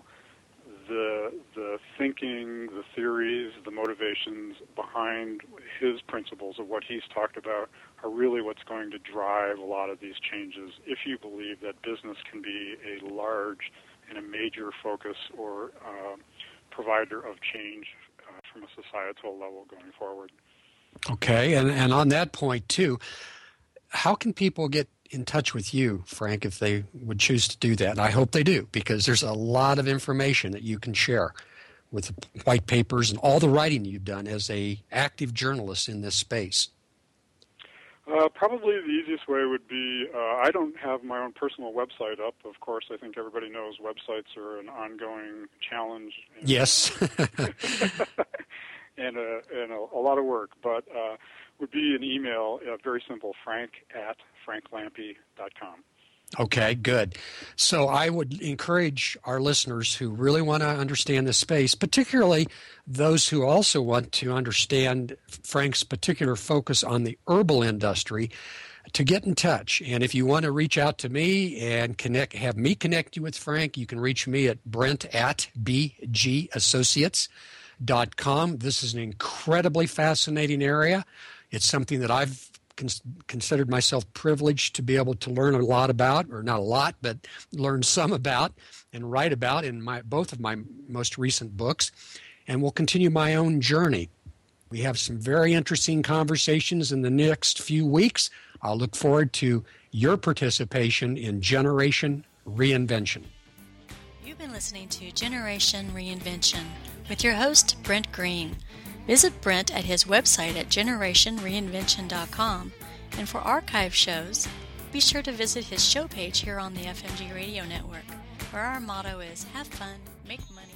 the the thinking, the theories, the motivations behind his principles of what he's talked about are really what's going to drive a lot of these changes if you believe that business can be a large and a major focus or uh, provider of change uh, from a societal level going forward. Okay, and, and on that point, too, how can people get in touch with you, Frank, if they would choose to do that? And I hope they do, because there's a lot of information that you can share with white papers and all the writing you've done as a active journalist in this space. Uh, probably the easiest way would be, uh, I don't have my own personal website up. Of course, I think everybody knows websites are an ongoing challenge. And, yes. and, a, and a, a lot of work, but uh, would be an email, uh, very simple, frank at frank lampe dot com. Okay, good. So I would encourage our listeners who really want to understand this space, particularly those who also want to understand Frank's particular focus on the herbal industry, to get in touch. And if you want to reach out to me and connect, have me connect you with Frank, you can reach me at brent at b g associates dot com. This is an incredibly fascinating area. It's something that I've considered myself privileged to be able to learn a lot about, or not a lot, but learn some about and write about in my both of my most recent books, and will continue my own journey. We have some very interesting conversations in the next few weeks. I'll look forward to your participation in Generation Reinvention. You've been listening to Generation Reinvention with your host, Brent Green. Visit Brent at his website at generation reinvention dot com, and for archive shows, be sure to visit his show page here on the F M G Radio Network, where our motto is have fun, make money.